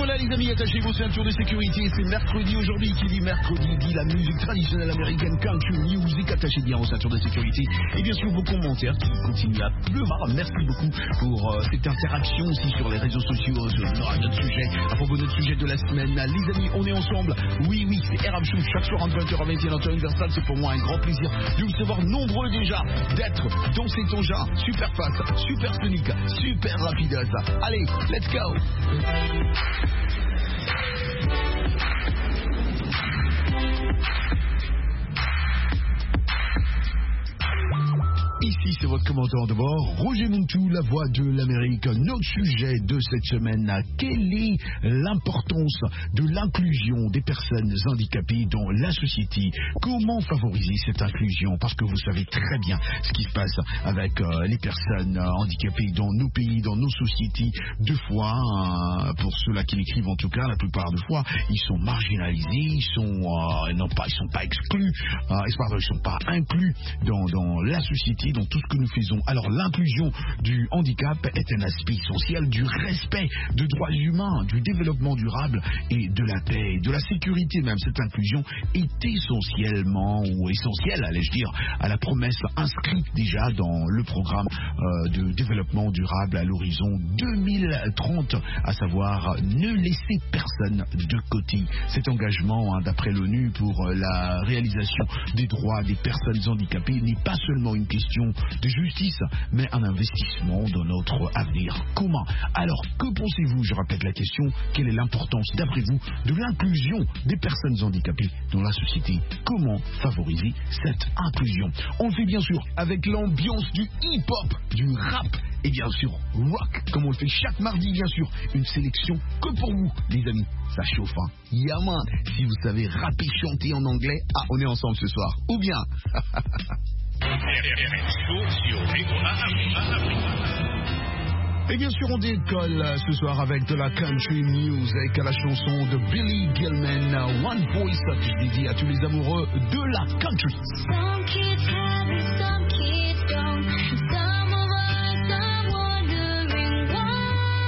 voilà les amis, attachez vos ceintures de sécurité, c'est mercredi aujourd'hui, qui dit mercredi dit la musique traditionnelle américaine, country music, attachez bien vos ceintures de sécurité, et bien sûr vos commentaires qui continuent à pleuvoir. Merci beaucoup pour cette interaction aussi sur les réseaux sociaux, sur notre sujet, à propos de notre sujet de la semaine. Les amis, on est ensemble, oui, c'est RM Show, chaque soir entre 20h et 21h, Universal, c'est pour moi un grand plaisir de vous savoir nombreux déjà, d'être dans cet engin, super fast, super sonique, super rapide. Allez, let's go. Ici, c'est votre commandant de bord, Roger Montou, la voix de l'Amérique. Notre sujet de cette semaine, quelle est l'importance de l'inclusion des personnes handicapées dans la société? Comment favoriser cette inclusion? Parce que vous savez très bien ce qui se passe avec les personnes handicapées dans nos pays, dans nos sociétés. Deux fois, pour ceux-là qui l'écrivent en tout cas, la plupart des fois, ils sont marginalisés, ils sont pas exclus, ils sont pas inclus dans la société, dans tout ce que nous faisons. Alors l'inclusion du handicap est un aspect essentiel du respect de droits humains, du développement durable et de la paix, de la sécurité même. Cette inclusion est essentielle, allais-je dire, à la promesse inscrite déjà dans le programme de développement durable à l'horizon 2030, à savoir ne laisser personne de côté. Cet engagement, d'après l'ONU, pour la réalisation des droits des personnes handicapées n'est pas seulement une question de justice, mais un investissement dans notre avenir commun. Alors, que pensez-vous? Je répète la question, quelle est l'importance, d'après vous, de l'inclusion des personnes handicapées dans la société? Comment favoriser cette inclusion? On le fait bien sûr avec l'ambiance du hip-hop, du rap et bien sûr rock, comme on le fait chaque mardi, bien sûr. Une sélection que pour vous, les amis. Ça chauffe, hein? Yaman, si vous savez rapper, chanter en anglais, on est ensemble ce soir. Ou bien... Et bien sûr, on décolle ce soir avec de la country music, la chanson de Billy Gilman, One Voice, qui est dédiée à tous les amoureux de la country. Some kids have it, some kids don't. Some of us are wondering why.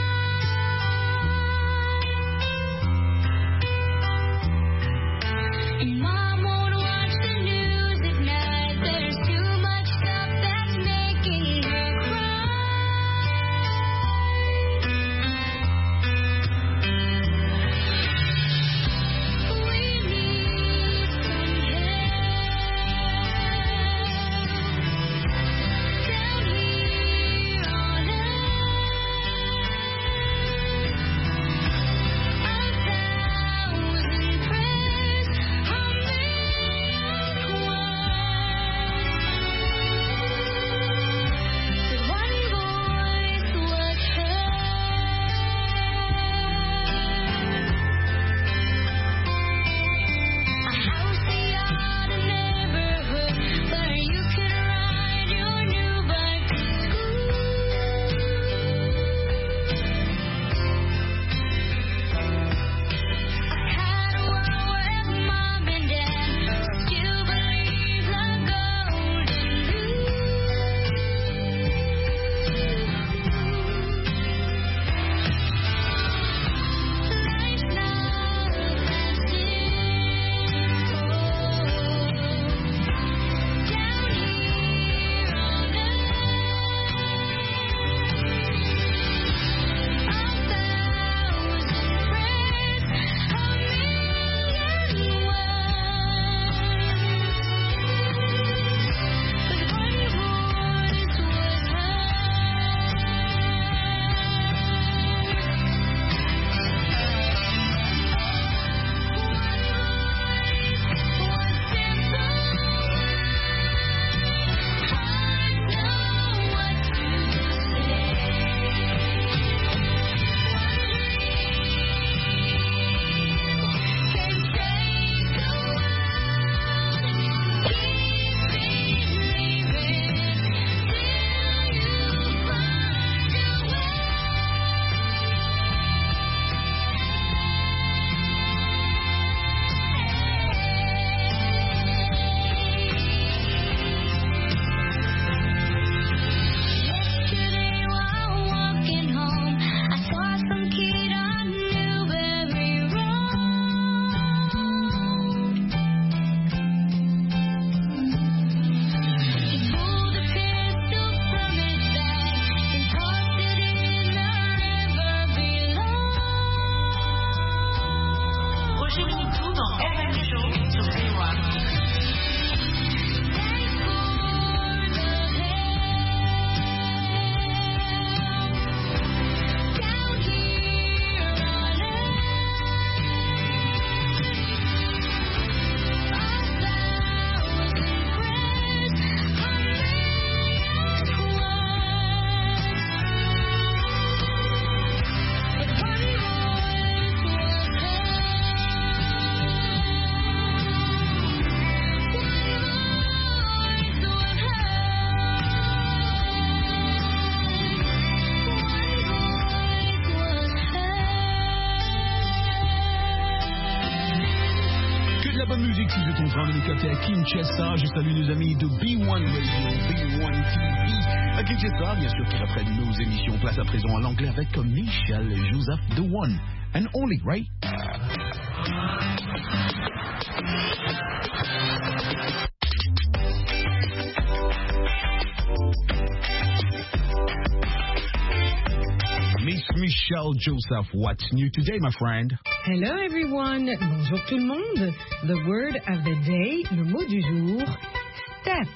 And Mom won't watch the news at night. There's too much stuff that's making her cry. Down here on earth, 1,000 prayers are la bonne musique si vous êtes en train de nous capter à Kinshasa. Je salue nos amis de B1 Radio, B1 TV à Kinshasa, bien sûr, qui reprennent nos émissions. Place à présent à l'anglais avec Michel Joseph, the one and only, right? Miss Michelle Joseph, what's new today, my friend? Hello everyone, bonjour tout le monde. The word of the day, le mot du jour, step.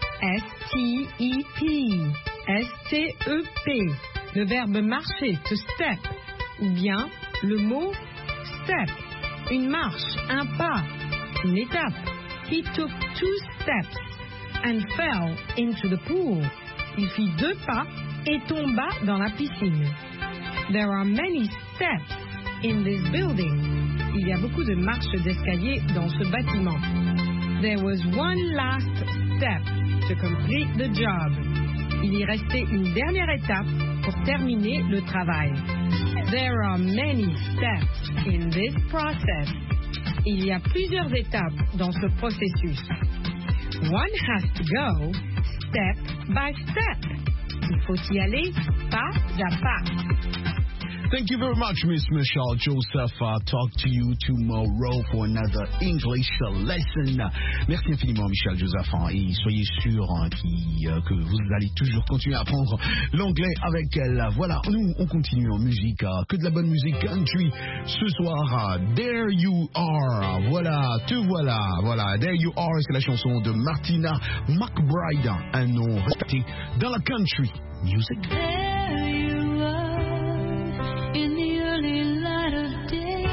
S-T-E-P. S-T-E-P. Le verbe marcher, to step. Ou bien le mot step. Une marche, un pas, une étape. He took 2 steps and fell into the pool. Il fit 2 pas et tomba dans la piscine. There are many steps in this building. Il y a beaucoup de marches d'escalier dans ce bâtiment. There was one last step to complete the job. Il y restait une dernière étape pour terminer le travail. There are many steps in this process. Il y a plusieurs étapes dans ce processus. One has to go step by step. Il faut y aller pas à pas. Thank you very much, Miss Michelle Joseph. Talk to you tomorrow for another English lesson. Merci infiniment, Michelle Joseph. Et soyez sûr que vous allez toujours continuer à apprendre l'anglais avec elle. Voilà, nous, on continue en musique. Que de la bonne musique country. Ce soir, There You Are. Voilà, te voilà. Voilà, There You Are, c'est la chanson de Martina McBride. Un nom respecté dans la country music. There you are. In the early light of day,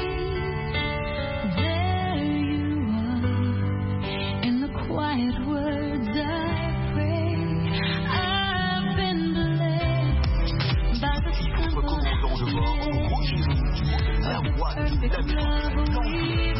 there you are. In the quiet words I pray, I've been blessed by the simple perfect love we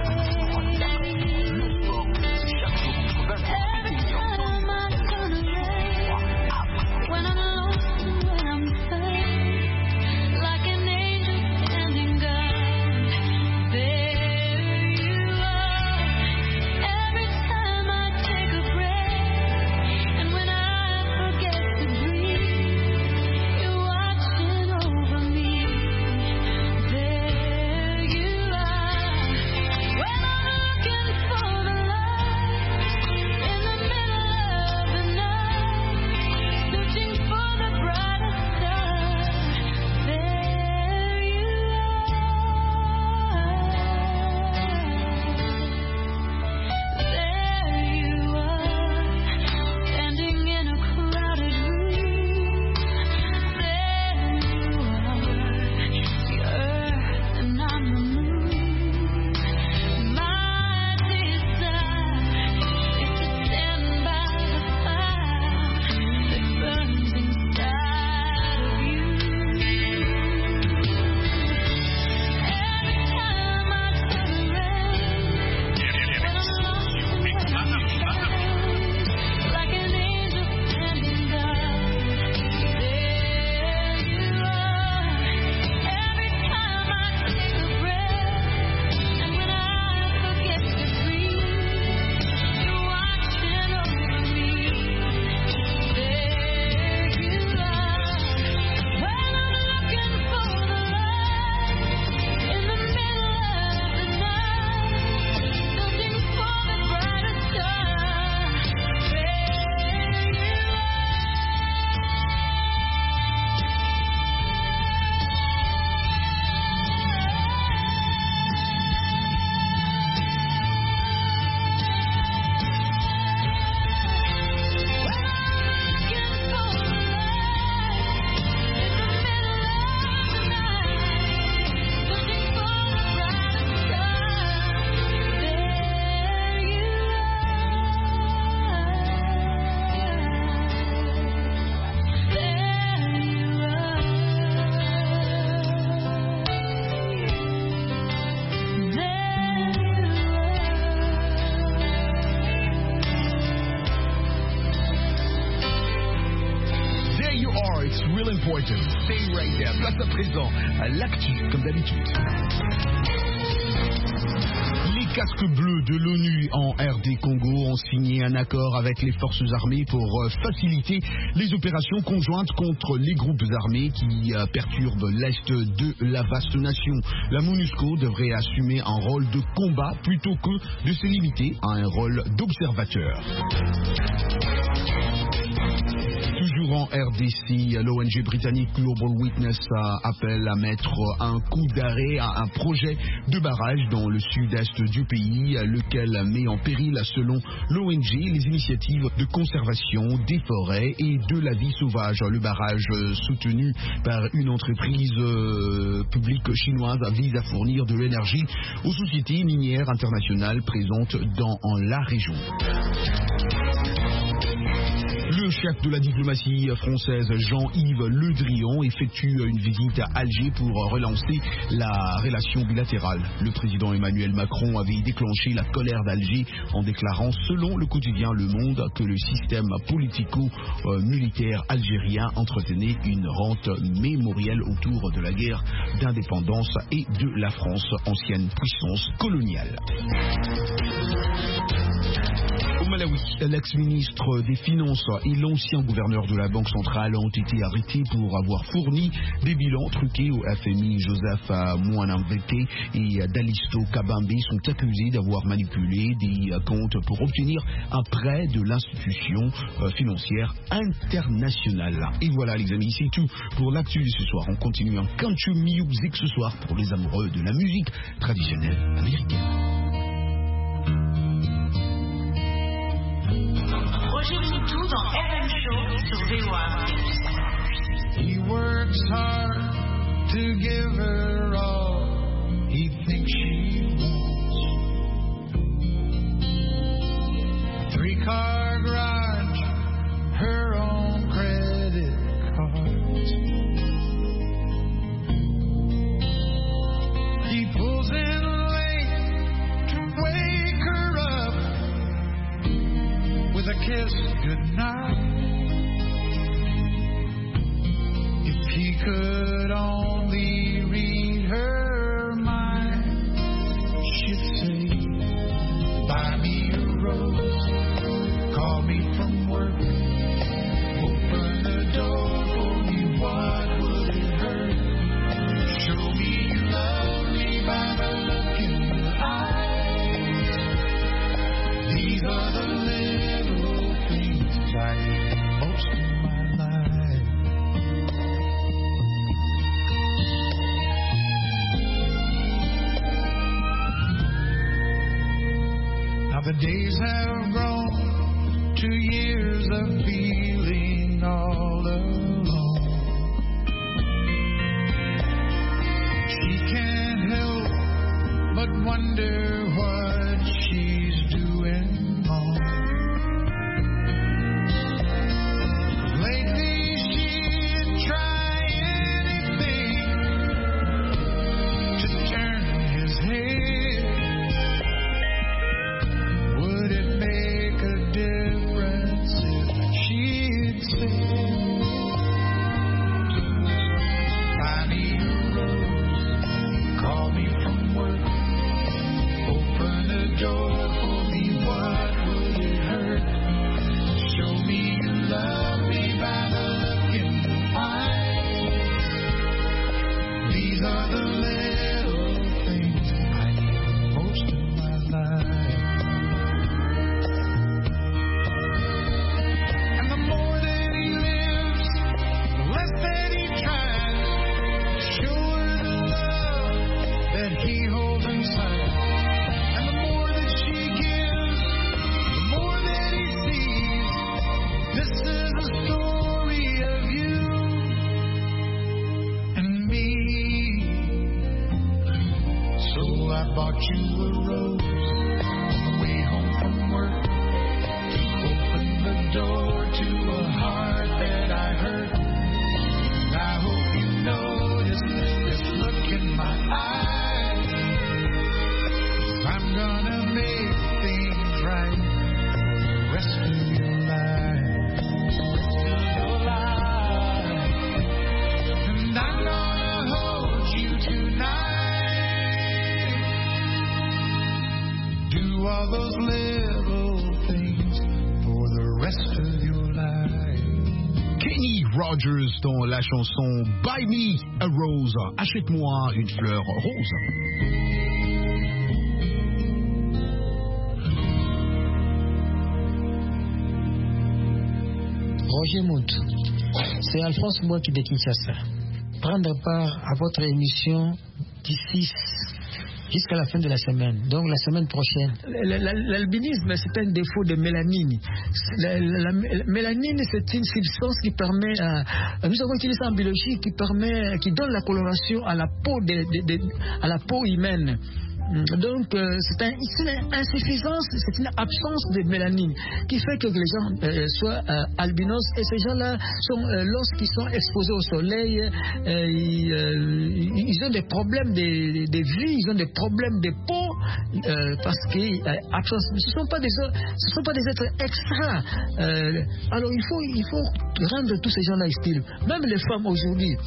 when I'm lost, when I'm sad, like an angel standing guard. There you are. Every time I take a breath, and when I forget to breathe, you're watching over me. There you are. When I'm looking for the light in the middle of the night, searching for the brightest star. There you are, standing in a crowded room. There you are, the earth and I'm the moon. My desire is to stand by the fire that burns inside of you. Every time I turn around, when I'm lost and when I'm sad, like an angel standing guard. There you are. Every time I take a breath, and when I forget to breathe, you're watching over me. There you are. When I'm looking for the light in the middle of the night, searching for the brightest star. There you There you are, it's real important. Stay right there. Place à présent à l'actu, comme d'habitude. Les casques bleus de l'ONU en RD Congo ont signé un accord avec les forces armées pour faciliter les opérations conjointes contre les groupes armés qui perturbent l'est de la vaste nation. La MONUSCO devrait assumer un rôle de combat plutôt que de se limiter à un rôle d'observateur. Toujours en RDC, l'ONG britannique Global Witness appelle à mettre un coup d'arrêt à un projet de barrage dans le sud-est du pays, lequel met en péril, selon l'ONG, les initiatives de conservation des forêts et de la vie sauvage. Le barrage, soutenu par une entreprise publique chinoise, vise à fournir de l'énergie aux sociétés minières internationales présentes dans la région. Le chef de la diplomatie française, Jean-Yves Le Drian, effectue une visite à Alger pour relancer la relation bilatérale. Le président Emmanuel Macron avait déclenché la colère d'Alger en déclarant, selon le quotidien Le Monde, que le système politico-militaire algérien entretenait une rente mémorielle autour de la guerre d'indépendance et de la France, ancienne puissance coloniale. Au Malawi, l'ex-ministre des Finances et l'ancien gouverneur de la Banque centrale ont été arrêtés pour avoir fourni des bilans truqués au FMI. Joseph Mwanamveke et Dalisto Kabambe sont accusés d'avoir manipulé des comptes pour obtenir un prêt de l'institution financière internationale. Et voilà les amis, c'est tout pour l'actu de ce soir. On continue en country music ce soir pour les amoureux de la musique traditionnelle américaine. Roger Minitou dans RM Show sur VOA. He works hard to give her all he thinks she wants. 3-car garage, her own credit cards. He pulls in late to wake her up with a kiss goodnight. If he could only read her mind, she'd say, buy me a rose, call me from work, open the door for me, what would it hurt? Show me you love me by the look in your eyes. These are the little things I need most in my life. Now the days have grown to years of feeling all alone. She can't help but wonder what she's doing wrong. Lately she'd try anything to turn his head. Would it make a difference if she'd say, buy me a rose, call me from work, open the door for me, what would it hurt? Show me you love me by the look in your eyes. These are the little things I need most in my life. And the more that he lives, the less that he tries to show her the love that he holds inside. And the more that she gives, the more that he sees. This is a story of you and me. So I bought you a rose on the way home from work to open the door to a heart that I hurt. And I hope you notice this look in my eyes. I'm gonna make things right the rest of your life. And I'm gonna hold you tonight. all those little things for the rest of your life. Kenny Rogers dans la chanson Buy Me a Rose, achète-moi une fleur rose. Roger Mout, c'est Alphonse Mbouaki de Kinshasa. Prendre part à votre émission d'ici jusqu'à la fin de la semaine, donc la semaine prochaine. L'albinisme, c'est un défaut de mélanine. La mélanine, c'est une substance qui permet, nous avons utilisé ça en biologie, qui donne la coloration à la peau, à la peau humaine. Donc, c'est une insuffisance, c'est une absence de mélanine qui fait que les gens soient albinos. Et ces gens-là, lorsqu'ils sont exposés au soleil, ils ont des problèmes de vie, ils ont des problèmes de peau parce que ce ne sont pas des êtres extra. Alors, il faut rendre tous ces gens-là hostiles. Même les femmes aujourd'hui,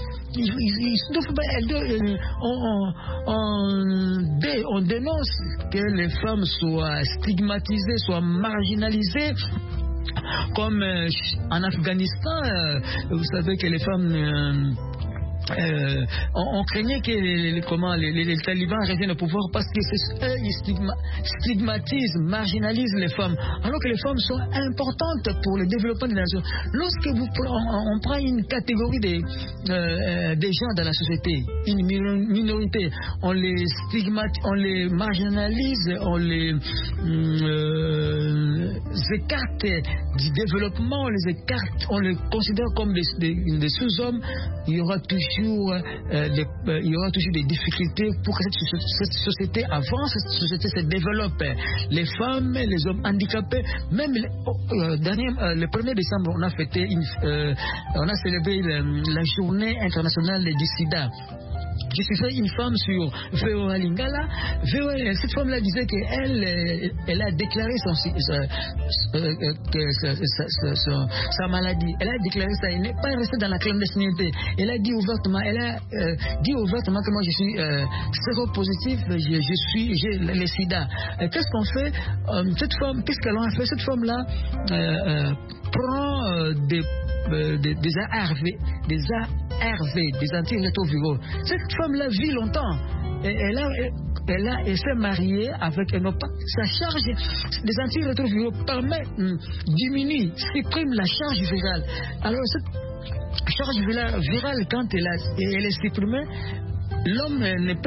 on dénonce que les femmes soient stigmatisées, soient marginalisées. Comme en Afghanistan, vous savez que les femmes... on craignait que les talibans reviennent au pouvoir parce que ils stigmatisent, marginalisent les femmes, alors que les femmes sont importantes pour le développement des nations. Lorsque on prend une catégorie des gens dans la société, une minorité, on les stigmatise, on les marginalise, on les écarte du développement, on les écarte, on les considère comme des sous-hommes. Il y aura toujours des difficultés pour que cette société avance, cette société se développe. Les femmes, les hommes handicapés, même le 1er décembre, on a célébré la journée internationale du sida. Je suivais une femme sur VOA Lingala. Cette femme-là disait qu'elle a déclaré sa maladie. Elle a déclaré ça. Elle n'est pas restée dans la clandestinité. Elle a dit ouvertement, que moi je suis séropositif, j'ai le sida. Qu'est-ce qu'on fait? Cette femme, qu'est-ce qu'elle a fait? Cette femme-là prend des ARV, des antirétroviraux. Cette femme-là vit longtemps. Elle s'est mariée avec un homme. Sa charge des antirétroviraux permet, diminue, supprime la charge virale. Alors cette charge virale, quand elle est supprimée, l'homme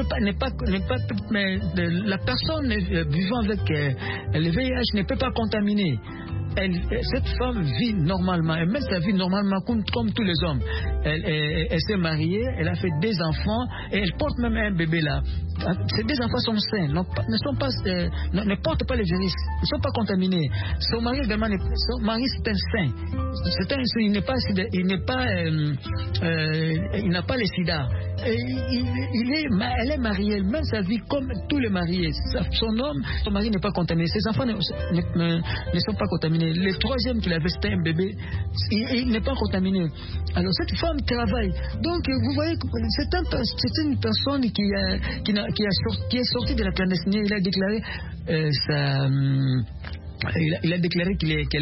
la personne vivant avec le VIH ne peut pas contaminer. Cette femme vit normalement, elle mène sa vie normalement comme tous les hommes. Elle s'est mariée, elle a fait des enfants et elle porte même un bébé là. Ces deux enfants sont sains, ne portent pas le virus, ne sont pas contaminés. Son mari également, c'est un saint. Il n'a pas le sida. Elle est mariée, elle mène sa vie comme tous les mariés. Son mari n'est pas contaminé, ses enfants ne sont pas contaminés. Le troisième qu'il avait, c'était un bébé, il n'est pas contaminé. Alors cette femme travaille. Donc vous voyez, c'est une personne qui est sortie de la clandestinité. Il a déclaré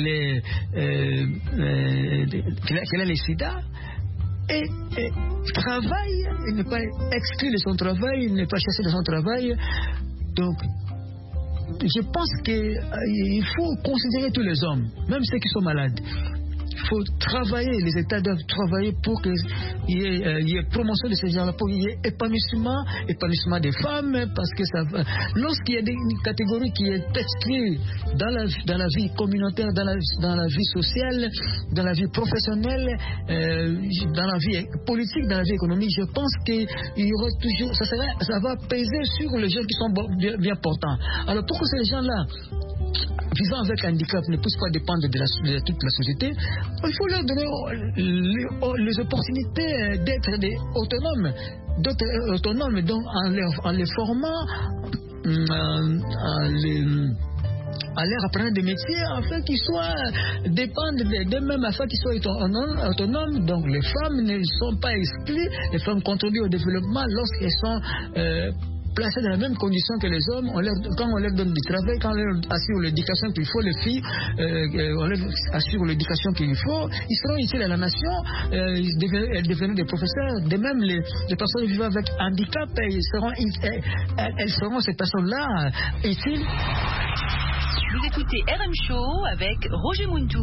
qu'elle a le sida. Et travaille, il n'est pas exclu de son travail, il n'est pas chassé de son travail. Donc, je pense qu'il faut considérer tous les hommes, même ceux qui sont malades. Il faut travailler, les États doivent travailler pour qu'il y ait promotion de ces gens-là, pour qu'il y ait épanouissement des femmes, parce que lorsqu'il y a une catégorie qui est exclue dans la vie communautaire, dans la vie sociale, dans la vie professionnelle, dans la vie politique, dans la vie économique, je pense qu'il y aura toujours, ça va peser sur les gens qui sont bien portants. Alors pourquoi ces gens-là vivant avec handicap ne puissent pas dépendre de toute la société, il faut leur donner les opportunités d'être autonomes, donc en les formant, en leur apprenant des métiers afin qu'ils dépendent d'eux-mêmes, afin qu'ils soient autonomes. Donc les femmes ne sont pas exclues, les femmes contribuent au développement lorsqu'elles sont placés dans la même condition que les hommes. Quand on leur donne du travail, quand on leur assure l'éducation qu'il faut, les filles, on leur assure l'éducation qu'il faut, ils seront utiles à la nation, elles deviendront des professeurs. De même, les personnes vivant avec handicap, elles seront ces personnes-là utiles. Vous écoutez RM Show avec Roger Muntou.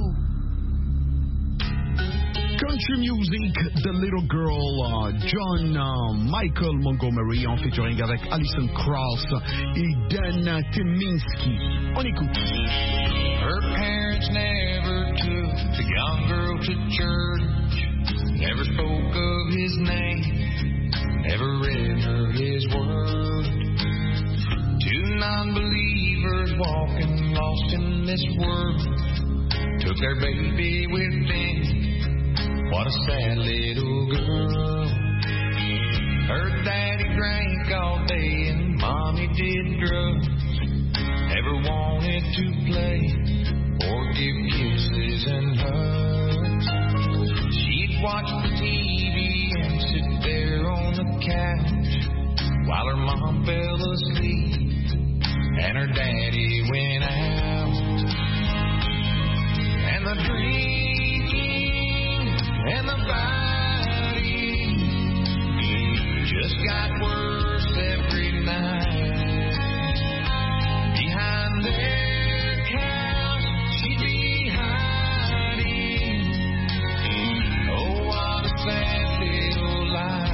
Country music, The Little Girl, John Michael Montgomery en featuring avec Alison Krauss et Dan Tyminski. On écoute. Her parents never took the young girl to church, never spoke of his name, never read her his word. Two non-believers walking lost in this world took their baby with them. What a sad little girl. Her daddy drank all day and mommy did drugs. Never wanted to play or give kisses and hugs. She'd watch the TV and sit there on the couch while her mom fell asleep and her daddy went out. And the drinking and the fighting just got worse every night. Behind their couch she'd be hiding. Oh, what a sad little life.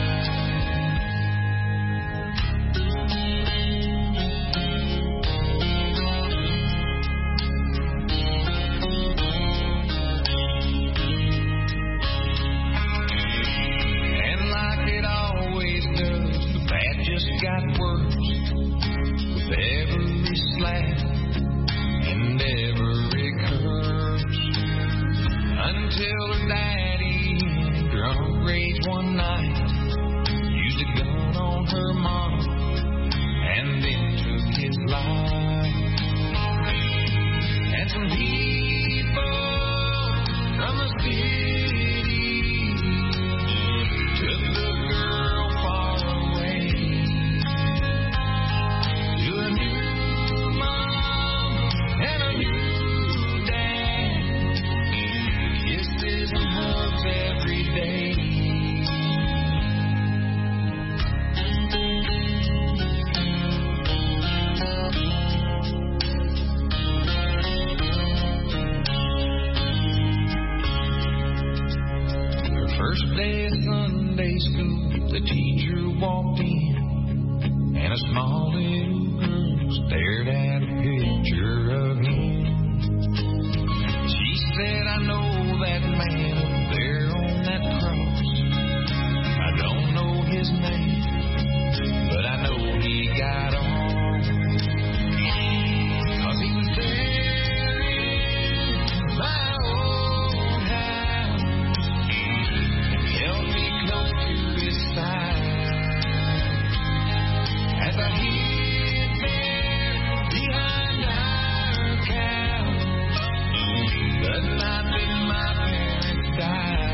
Got worse with every slap and every curse until her daddy, in drunk rage one night, used a gun on her mom and then took his life. And some people from the city took the girl far away. Every day. Her first day of Sunday school, the teacher walked in, and a small little girl stared at a picture of him. She said, I know that man up there on that cross. I don't know his name, but I know he got on. 'Cause he was there in my old house and held me close to his side as I hid there behind our couch. The night that my parents died.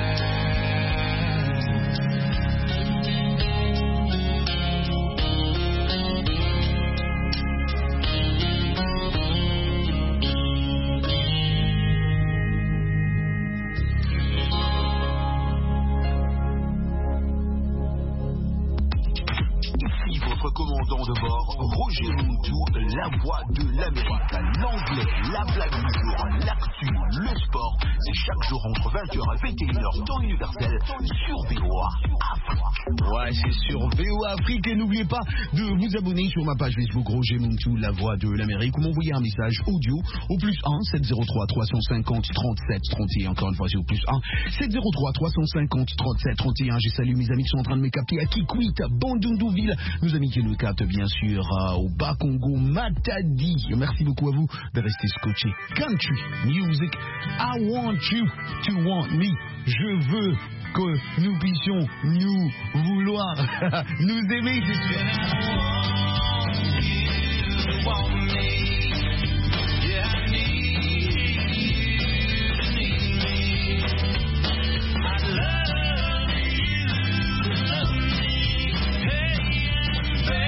Ici votre commandant de bord, Roger Muntou, la voix de l'Amérique. L'anglais, la blague du jour, l'actu, le sport, c'est chaque jour entre 20h et 21h, temps universel, sur VOA Afrique. Ouais, c'est sur VOA Afrique. Et n'oubliez pas de vous abonner sur ma page Facebook, Roger Muntou, la voix de l'Amérique, ou m'envoyer un message audio au +1 703 350 37 31. Encore une fois, c'est au +1 703 350 37 31. Je salue mes amis qui sont en train de me capter à Kikwit, Bandundouville, nos amis qui nous captent bien sûr au Bas-Congo, Matadi. Merci beaucoup à vous de rester scotché. Country music, I want you to want me. Je veux que nous puissions nous vouloir, nous aimer, c'est sûr. Baby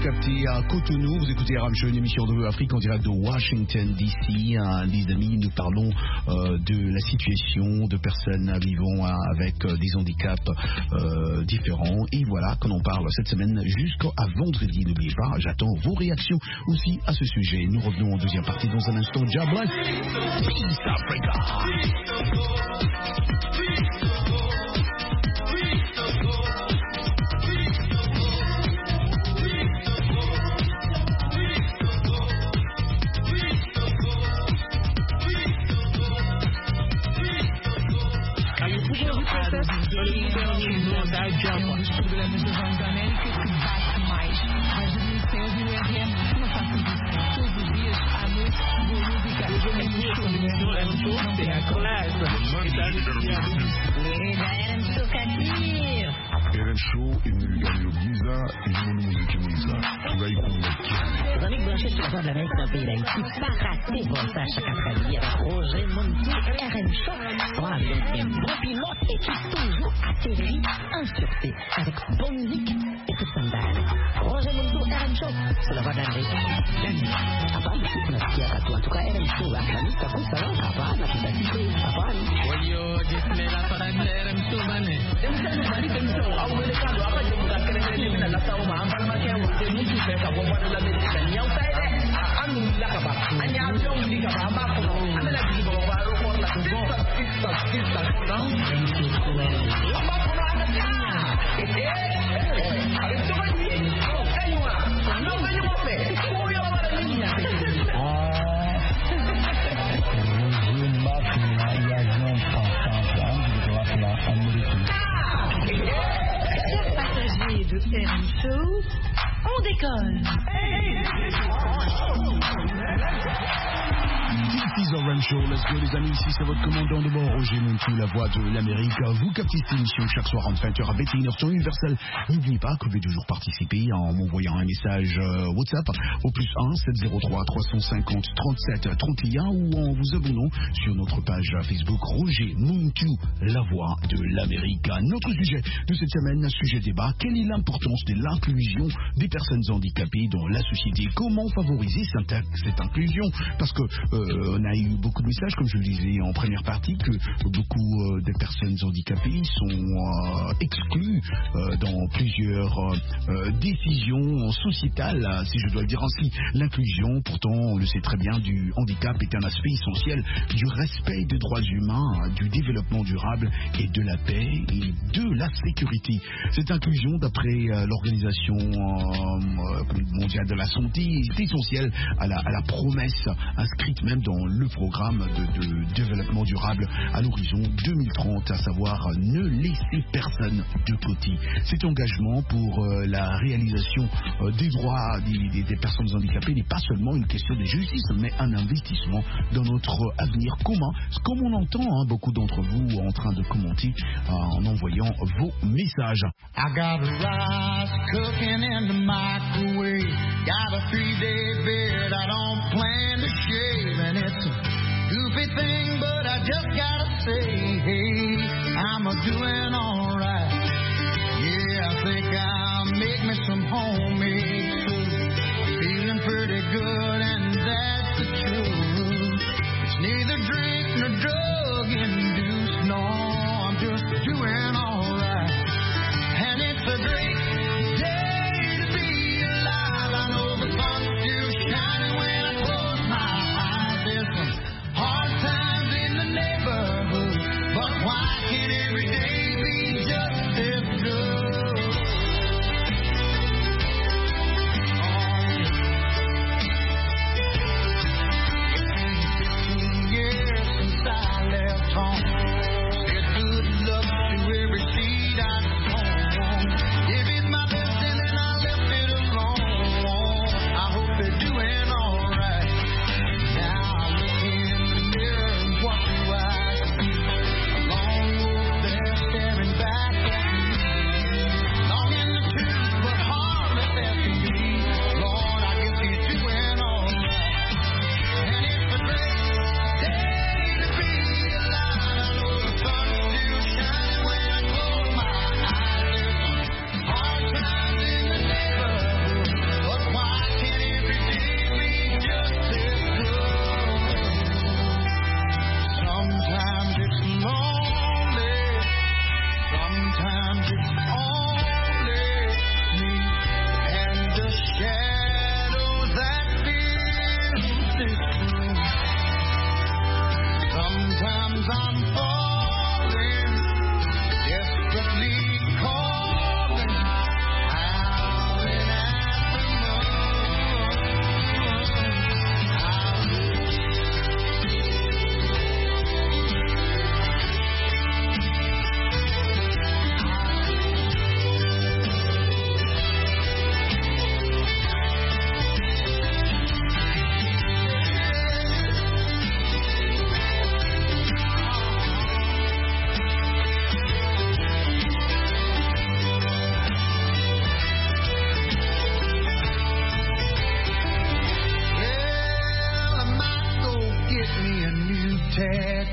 captez à Cotonou, vous écoutez RM Show, une émission de Afrique en direct de Washington DC. Les amis, nous parlons de la situation de personnes vivant avec des handicaps différents. Et voilà qu'on en parle cette semaine jusqu'à vendredi. N'oubliez pas, j'attends vos réactions aussi à ce sujet. Nous revenons en deuxième partie dans un instant. God bless. Peace Africa. RM Show imulingana bwiza irimo n'umuziki mwiza turayikunda Vamos brancher sur la voie de l'Amérique d'un pays d'Haïti. Pas rater votre tâche chaque après-midi avec Roger Monti et RM Show. Voilà, donc un bon pilote et qui toujours atterrit en sûreté avec bonne musique et tout ça. Roger Monti et RM Show sur la voie de l'Amérique. Habari, unasikia katu. En tout cas, RM Show, Afghani, taku sawa, hapana, tutatike, hapana. Wayo, jismela para RM Show bane. Demsano bari demso, au wele kando, apa jumpa kerene na lasao mahambal makia wote mutu peka wabana la medika nyau taide. Anu lakaba, anya abyo likaba ambako. Amela bijiba wabaro kwa la sista. Ambako na anasinya. Alisoma ni, kanywa, no kanywa pe. Kuyo wala ninya. Chers passagers de RM Show, on décolle. This is RM Show, let's go les amis, ici c'est votre commandant de bord, Roger Monti, la voix de l'Amérique. Vous captez cette émission chaque soir entre 20h à 21h sur Universal. N'oubliez pas que vous pouvez toujours participer en m'envoyant un message WhatsApp au plus 1 703 350 37 31 ou en vous abonnant sur notre page Facebook Roger Monti, la voix de l'Amérique. Notre sujet de cette semaine, sujet débat, quelle est l'importance de l'inclusion des personnes handicapées dans la société? Comment favoriser cette inclusion? Parce que on a eu beaucoup de messages, comme je le disais en première partie, que beaucoup de personnes handicapées sont exclues dans plusieurs décisions sociétales, si je dois le dire ainsi. L'inclusion, pourtant, on le sait très bien, du handicap est un aspect essentiel du respect des droits humains, du développement durable et de la paix et de la sécurité. Cette inclusion, d'après l'Organisation mondiale de la santé, est essentielle à la promesse inscrite même dans le programme de développement durable à l'horizon 2030, à savoir ne laisser personne de côté. Cet engagement pour la réalisation des droits des personnes handicapées n'est pas seulement une question de justice, mais un investissement dans notre avenir commun, comme on entend beaucoup d'entre vous en train de commenter en envoyant vos messages. I got rice cooking in the microwave. Got a 3-day beard I don't plan to shave. And it's a goofy thing, but I just gotta say, hey, I'm a-doing alright. Yeah, I think I'll make me some homemade food. Feeling pretty good, and that's the truth. It's neither drink nor drug-induced, no, I'm just doing alright. And it's a great day to be alive. I know the sun's still shining when I close my eyes. There's some hard times in the neighborhood, but why can't every day be just as good?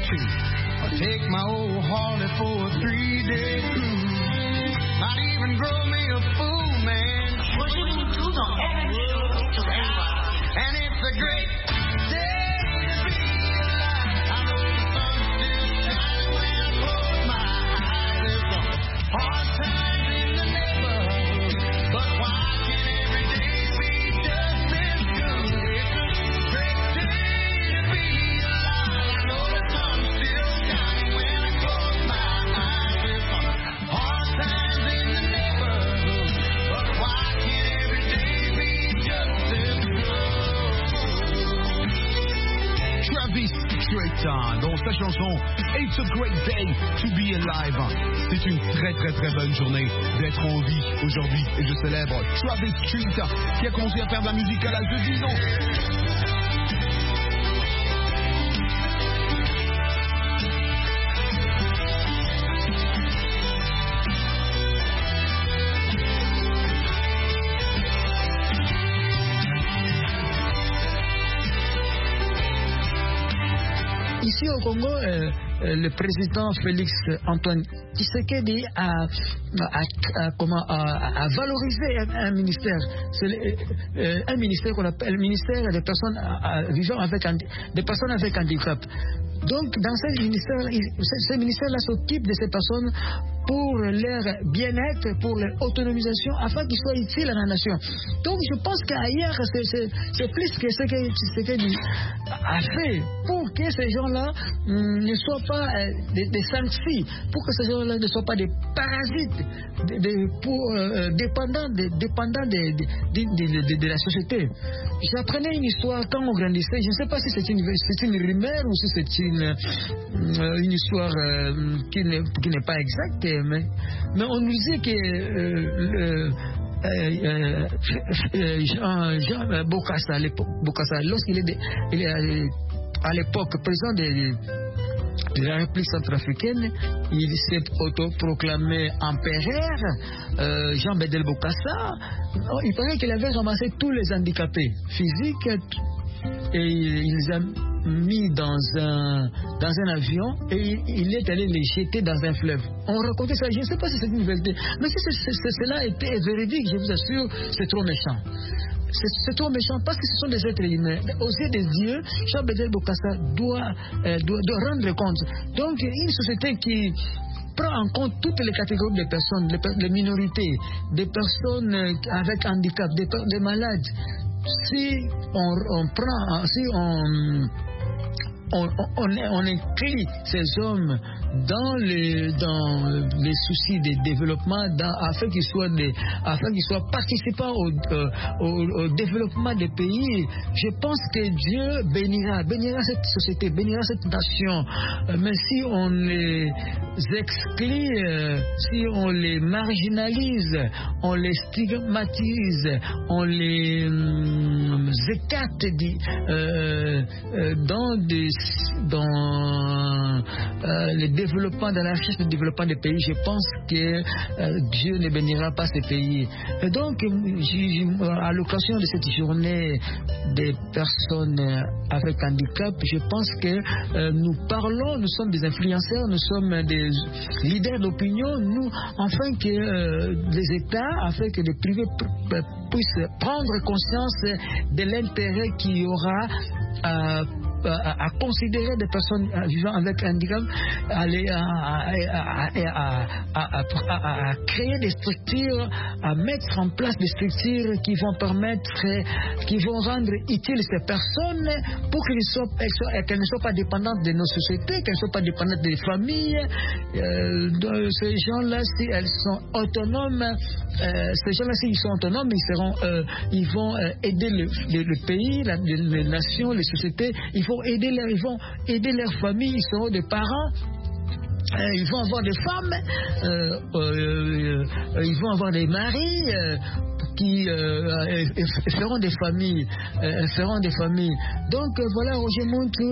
too. I'll take my old Harley for a 3-day cruise. Might even grow me a Fu Manchu. And it's a great day to be alive. I know the sun still shines when I close my eyes. There's some hard times in the neighborhood, but why can't every day be just as good? It's a great day to be alive. I know the sun still shines when I close my eyes. There's some hard times in the neighborhood, but why can't every day be just as good? Travis Tritt dans sa chanson It's a Great Day to Be Alive. C'est une très très très bonne journée d'être en vie aujourd'hui et je célèbre Travis Tritt qui a commencé à faire de la musique à l'âge de 10 ans. Ici au Congo, le président Félix Antoine Tshisekedi a valorisé un ministère. C'est un ministère qu'on appelle le ministère des personnes vivant avec des personnes avec handicap. Donc, dans ce ministère-là s'occupe de ces personnes pour leur bien-être, pour leur autonomisation, afin qu'ils soient utiles à la nation. Donc, je pense qu'ailleurs, c'est plus que ce que Tshisekedi a fait pour que ces gens-là ne soient pas des sanctions, pour que ces gens-là ne soient pas des parasites, dépendants de la société. J'apprenais une histoire quand on grandissait, je ne sais pas si c'est une rumeur ou si c'est une histoire qui n'est pas exacte, mais on nous disait que Jean Bokassa, lorsqu'il est à l'époque président de la République centrafricaine, il s'est autoproclamé empereur, Jean Bédel Bokassa. Il paraît qu'il avait ramassé tous les handicapés physiques et il les a mis dans un avion et il est allé les jeter dans un fleuve. On racontait ça, je ne sais pas si c'est une vérité, mais si cela était véridique, je vous assure, c'est trop méchant. C'est trop méchant parce que ce sont des êtres humains. Aux yeux des dieux, Jean Bédel Bokassa doit rendre compte. Donc, une société qui prend en compte toutes les catégories de personnes, les minorités, des personnes avec handicap, des malades. Si on inclut ces hommes dans les soucis de développement, afin qu'ils soient participants au développement des pays, je pense que Dieu bénira cette société, bénira cette nation. Mais si on les exclut, si on les marginalise, on les stigmatise, on les écarte dans le développement, dans la recherche de développement des pays, je pense que Dieu ne bénira pas ces pays. Et donc, à l'occasion de cette journée des personnes avec handicap, je pense que nous sommes des influenceurs, nous sommes des leaders d'opinion, afin que les États, afin que les privés puissent prendre conscience de l'intérêt qu'il y aura à considérer des personnes vivant avec handicap, à créer des structures, à mettre en place des structures qui vont rendre utiles ces personnes pour qu'elles ne soient pas dépendantes de nos sociétés, qu'elles ne soient pas dépendantes des familles. Ces gens-là, si elles sont autonomes, ils vont aider le pays, les nations, les sociétés. Ils vont aider leurs familles, ils seront des parents. Ils vont avoir des femmes, ils vont avoir des maris, qui feront des familles. Donc voilà, Roger Montou,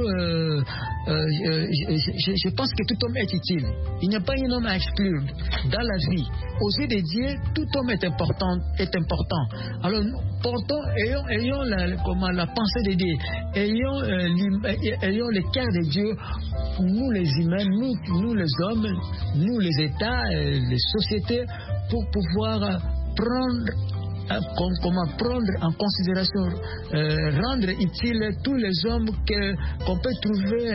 je pense que tout homme est utile. Il n'y a pas un homme à exclure dans la vie. Aux yeux de Dieu, tout homme est important. Alors, ayons la pensée de Dieu, ayons le cœur de Dieu, nous les humains, nous les hommes, nous les États, les sociétés, pour pouvoir prendre en considération, rendre utile tous les hommes qu'on peut trouver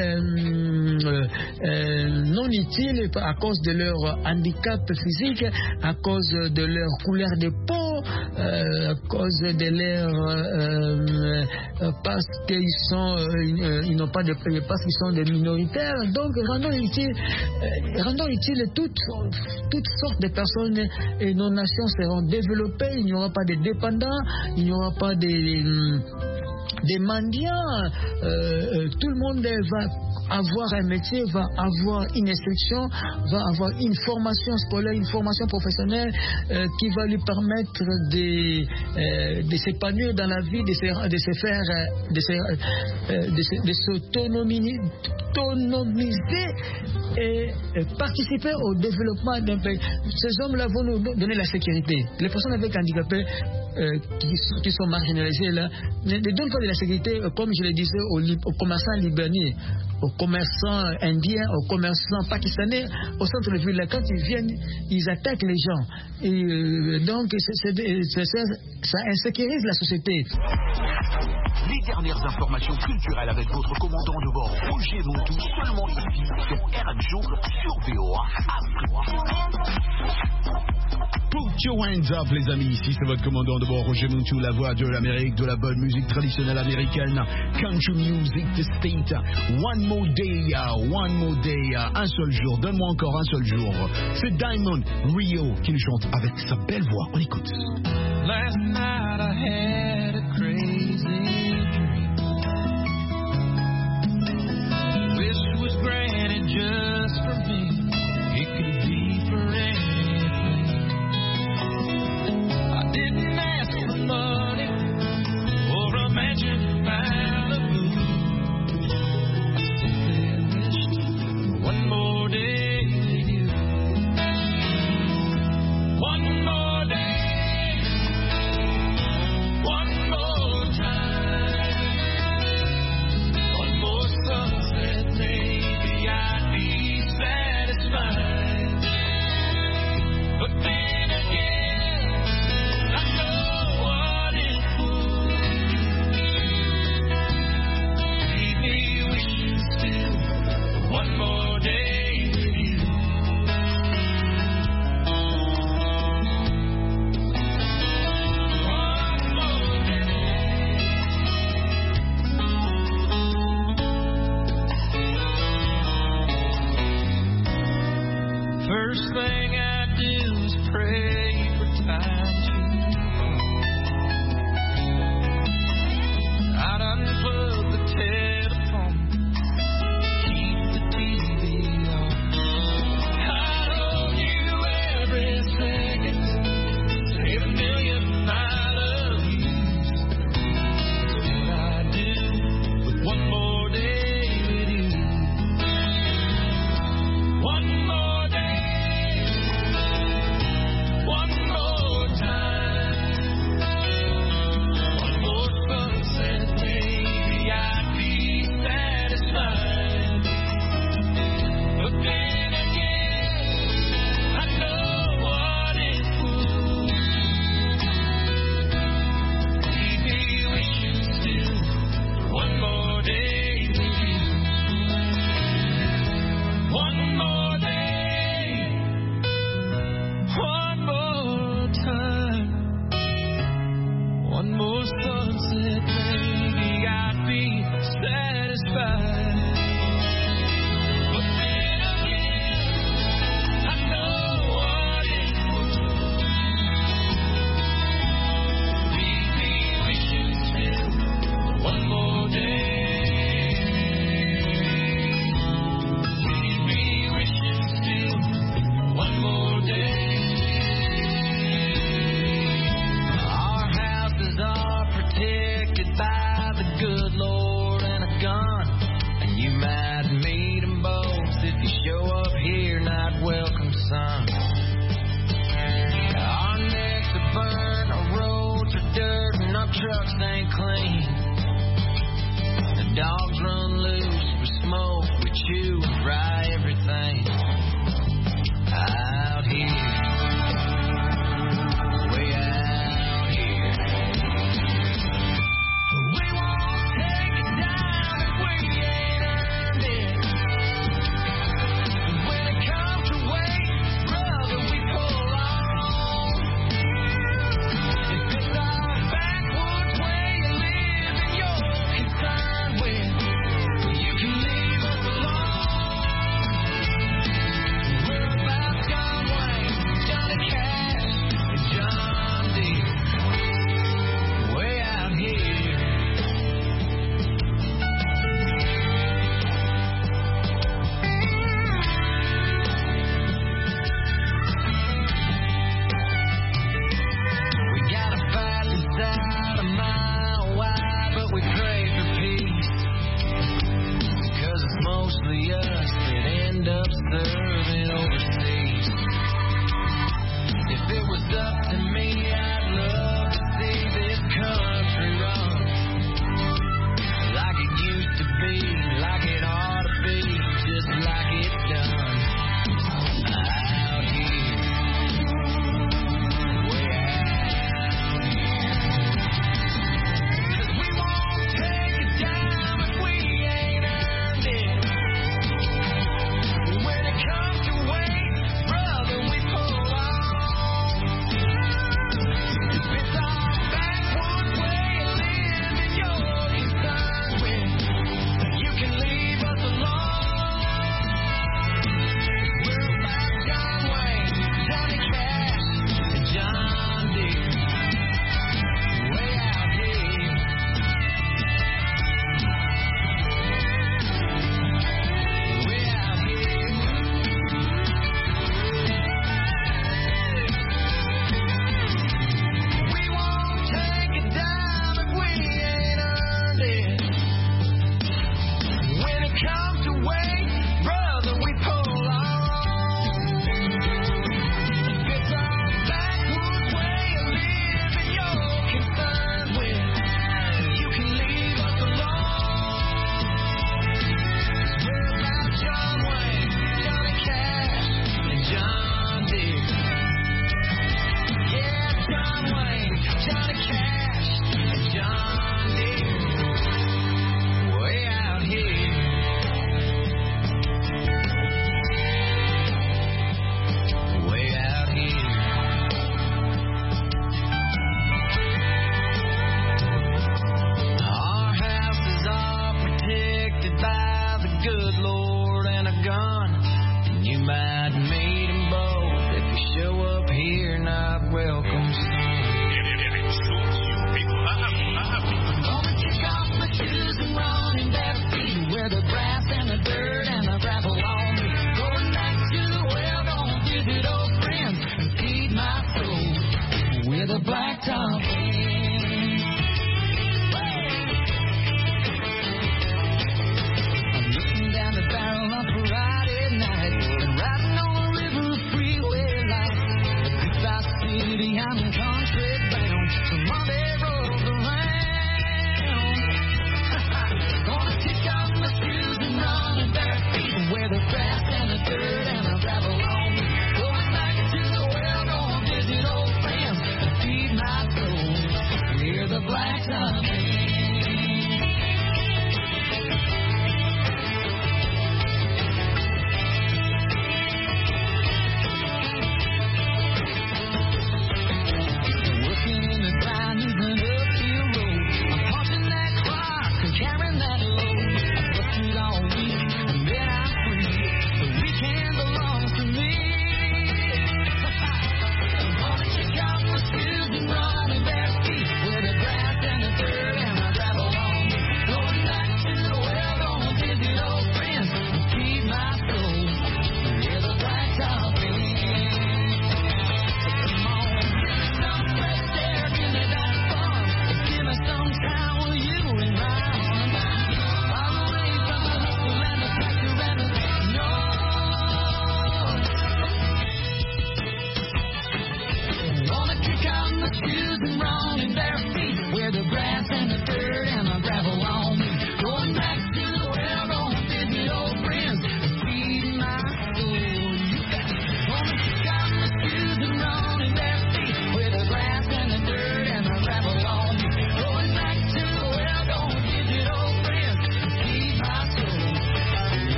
non utiles à cause de leur handicap physique, à cause de leur couleur de peau, à cause de leur parce qu'ils n'ont pas de parce qu'ils sont des minoritaires. Donc rendons utile toutes sortes de personnes, et nos nations seront développées. Il n'y aura pas de dépendants, il n'y aura pas des mendiants. Tout le monde va avoir un métier, va avoir une instruction, va avoir une formation scolaire, une formation professionnelle qui va lui permettre de s'épanouir dans la vie, de s'autonomiser et participer au développement d'un pays. Ces hommes-là vont nous donner la sécurité. Les personnes avec handicapés qui sont marginalisées là ne donnent pas de la sécurité, comme je le disais, aux commerçants libanais, aux commerçants indiens, aux commerçants pakistanais au centre de ville. Là, quand ils viennent, ils attaquent les gens. Et donc ça insécurise la société. Les dernières informations culturelles avec votre commandant de bord Roger Montou, seulement ici sur RM Show sur VOA Afrique. Put your hands up, les amis. Ici, c'est votre commandant de bord, Roger Montou, la voix de l'Amérique, de la bonne musique traditionnelle américaine, country music, the state. One more day, un seul jour. Donne-moi encore un seul jour. C'est Diamond Rio qui le chante avec sa belle voix. On écoute. Last night I had a crazy dream. Wish was granted just for me. It could be for anything. I didn't ask for money or a mansion in Malibu. I wished for one more day with you. One more day. One more time, one more sunset, maybe I'd be satisfied. But then again, I know what it would. Leave me wishing still one more day with you. First thing I do is pray for time to I'd unplug the telephone, keep the TV on. I'd hold you every second, say a million I love yous. That's what I do with one more day with you. One more day, one more time. sun. Our necks are burnt, our roads are dirt, and our trucks ain't clean. The dogs run loose, we smoke, we chew, we fry everything. Out here, way out here. We won't take it down if we ain't earned it. When it comes to weight, brother, we pull on. If it's our backwoods way of living you're concerned with, you can leave us alone. We're about John Wayne, Johnny Cash, and John Deere. Way out here. We got a fight inside a mile wide, but we pray for peace. 'Cause it's mostly us that end up serving overseas. If it was up to me, I'd love to see this country run like it used to be, like it ought to be, just like it's done. Out here, way out here. 'Cause we won't take it down if we ain't earned it. When it comes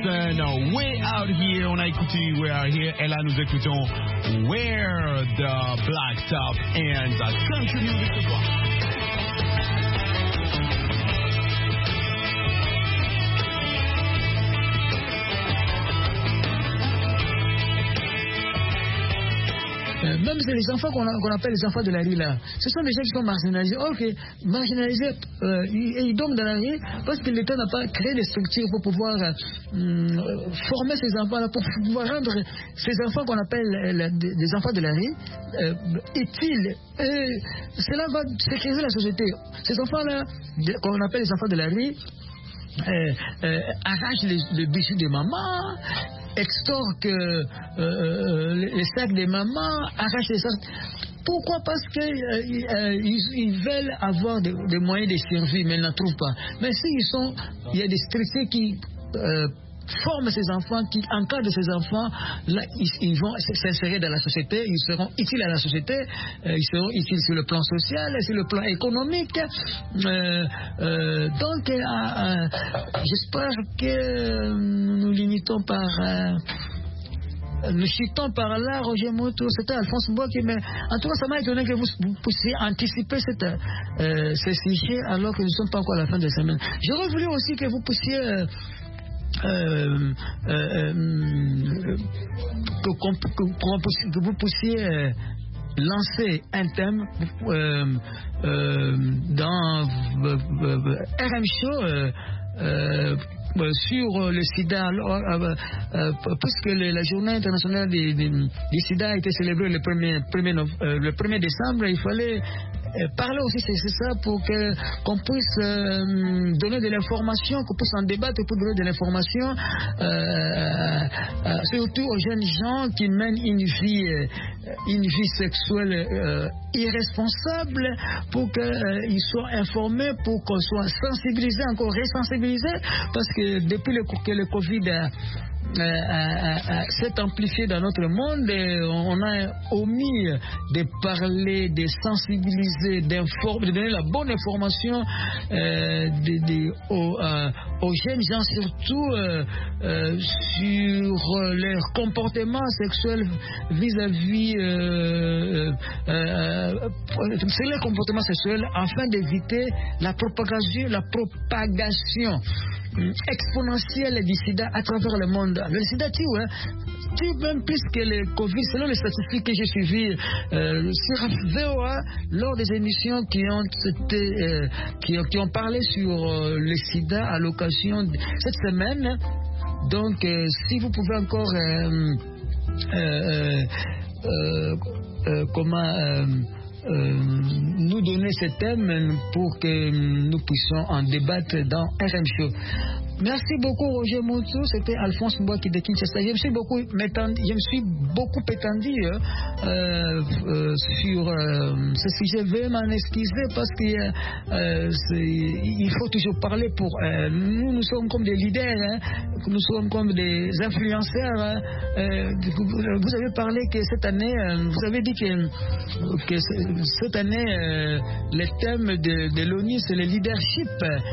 Jackson, Way Out Here. On a écouté Way Out Here. Et là, nous écoutons Where the Blacktop Ends. Continue de se voir. Même les enfants qu'on appelle les enfants de la rue là, ce sont des gens qui sont marginalisés. Ok, marginalisés, ils dorment dans la rue parce que l'État n'a pas créé des structures pour pouvoir former ces enfants-là, pour pouvoir rendre ces enfants qu'on appelle des enfants de la rue utiles. Et cela va sécuriser la société. Ces enfants-là, qu'on appelle les enfants de la rue, arrachent les bijoux de maman, extorquent les sacs des mamans, arrachent les sacs. Pourquoi? Parce qu'ils veulent avoir des moyens de survie, mais ils n'en trouvent pas. Mais il y a des structures qui forment ces enfants, qui encadrent ces enfants, là, ils vont s'insérer dans la société, ils seront utiles à la société, ils seront utiles sur le plan social, sur le plan économique. Donc, j'espère que nous limitons nous citons par là Roger Moto, c'était Alphonse Mboki, mais en tout cas ça m'a étonné que vous puissiez anticiper ce sujet alors que nous ne sommes pas encore à la fin de la semaine. J'aurais voulu aussi que vous puissiez que vous puissiez lancer un thème dans RM Show sur le sida, puisque la journée internationale du sida a été célébrée le 1er décembre, il fallait parler aussi, c'est ça, pour qu'on puisse donner de l'information, qu'on puisse en débattre pour donner de l'information, surtout aux jeunes gens qui mènent une vie sexuelle irresponsable, pour qu'ils soient informés, pour qu'on soit sensibilisés, encore resensibilisés, parce que depuis que le Covid s'est amplifié dans notre monde, on a omis de parler, de sensibiliser, d'informer, de donner la bonne information aux jeunes gens, surtout sur leur comportement sexuel vis-à-vis c'est leur comportement sexuel, afin d'éviter la propagation exponentielle du sida à travers le monde. Le sida tue même plus que le Covid, selon les statistiques que j'ai suivies sur VOA lors des émissions qui ont parlé sur le sida à l'occasion de cette semaine. Donc si vous pouvez encore nous donner ce thème pour que nous puissions en débattre dans RM Show. Merci beaucoup Roger Moutou, c'était Alphonse Mboki de Kinshasa. Je me suis beaucoup étendu sur ce sujet. Veuillez m'en excuser parce qu'il faut toujours parler pour nous sommes comme des leaders, nous sommes comme des influenceurs. Vous avez parlé que cette année, vous avez dit que cette année le thème de l'ONU c'est le leadership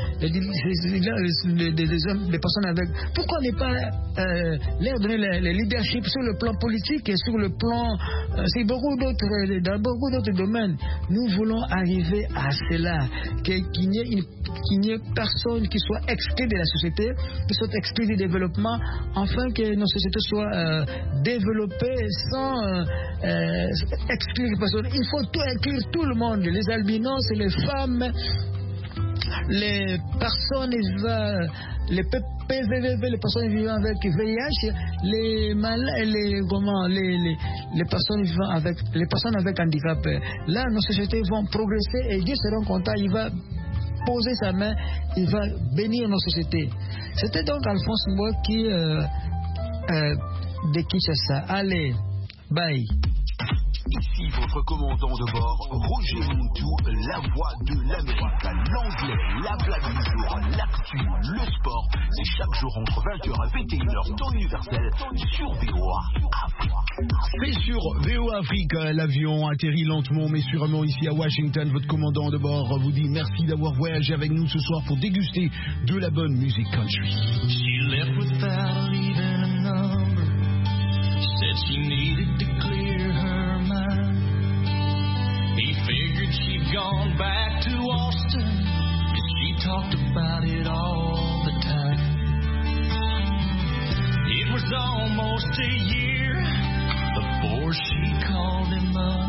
des personnes avec. Pourquoi ne pas leur donner le leadership sur le plan politique et sur le plan dans beaucoup d'autres domaines. Nous voulons arriver à cela, qu'il n'y ait personne qui soit exclu de la société, qui soit exclu du développement, afin que nos sociétés soient développées sans exclure personne. Il faut tout inclure, tout le monde, les albinos, les femmes, les personnes les PVV, les personnes vivant avec VIH, les personnes avec handicap. Là, nos sociétés vont progresser et Dieu sera content, il va poser sa main, il va bénir nos sociétés. C'était donc Alphonse Mboki de Kinshasa. Allez, bye. Ici Ici votre commandant de bord, Roger Montou, la voix de l'Amérique. L'anglais, la blague du jour, l'actu, le sport, c'est chaque jour entre 20h et 21h, temps universel, sur VOA Afrique. C'est sur VOA Afrique, l'avion atterrit lentement mais sûrement ici à Washington. Votre commandant de bord vous dit merci d'avoir voyagé avec nous ce soir pour déguster de la bonne musique country. She left without leaving a number. Said she needed to clear her mind. He figured she'd gone back to Austin. She talked about it all the time. It was almost a year before she called him up.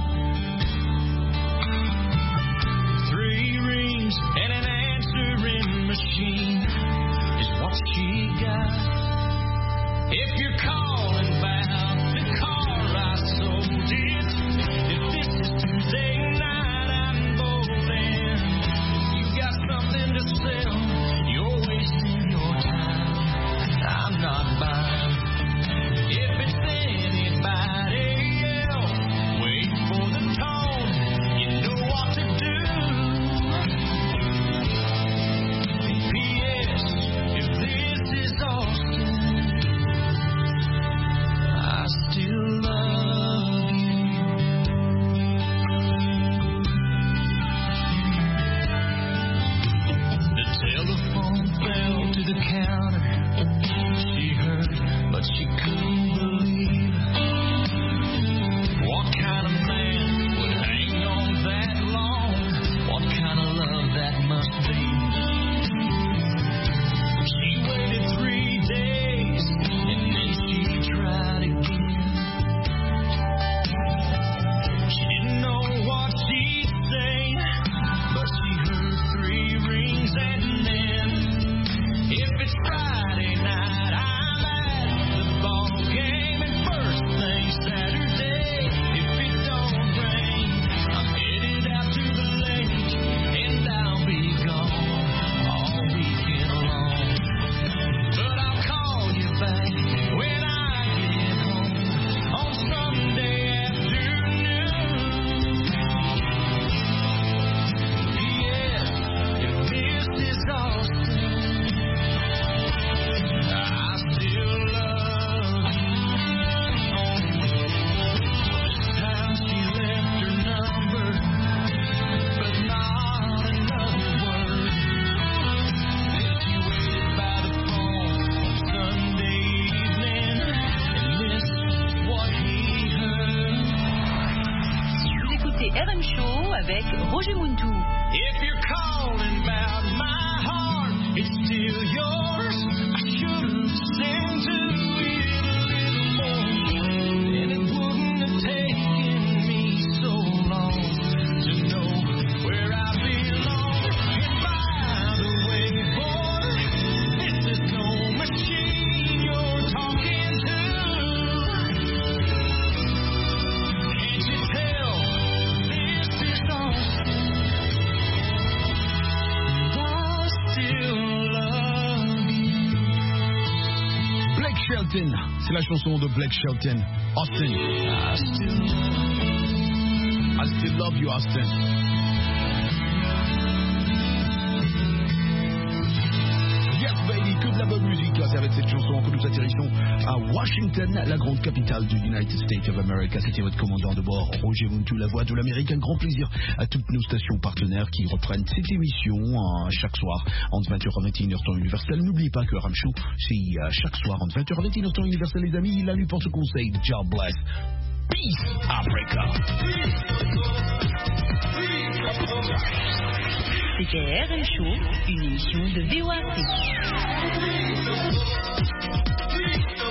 3 rings and an answering machine is what she got. If you're calling about the car I sold it, if this is Tuesday night I'm golden. You got something to sell, you're wasting your time. I'm not buying. If it's anybody else, wait for the tone. You know what to do. P.S. If this is Austin, I still love you. The telephone fell to the counter. She heard, but she couldn't believe. What kind of man would hang on that long? What kind of love that must be? She waited 3 days and then she tried again. She didn't know what she'd say, but she heard 3 rings and then, if it's Friday night, I'm at the ball game, and first thing Saturday, if it don't rain, I'm headed out to the lake, and I'll be gone all weekend long. But I'll call you back when I get home on Sunday afternoon. P.S. If this is Austin, I still love you. This time she left her number, but not another word. Then she waited by the phone on Sunday evening, and this is what he heard. Vous écoutez RM Show avec Roger Montou. If you're calling about my heart, it's still yours. I should have listened to it a little more, and it wouldn't have taken me so long to know where I belong. And by the way, boy, this is no machine you're talking to. Can't you tell this is Austin? And I still love you. Blake Shelton, c'est la chanson de Blake Shelton. Austin. I still love you, Austin. Yes, baby, que de la bonne musique. C'est avec cette chanson que nous atterrissons à Washington, la grande capitale du United States of America. C'était votre commandant de bord, Roger Montou, la voix de l'Amérique. Un grand plaisir à toutes nos stations partenaires qui reprennent cette émission chaque soir entre 20h et 21h temps universel. N'oubliez pas que Ramchou, c'est chaque soir entre 20h et 21h temps universel, les amis. La nuit porte conseil. God bless. Peace, Africa. C'était RM Show, une émission de VOA Afrique.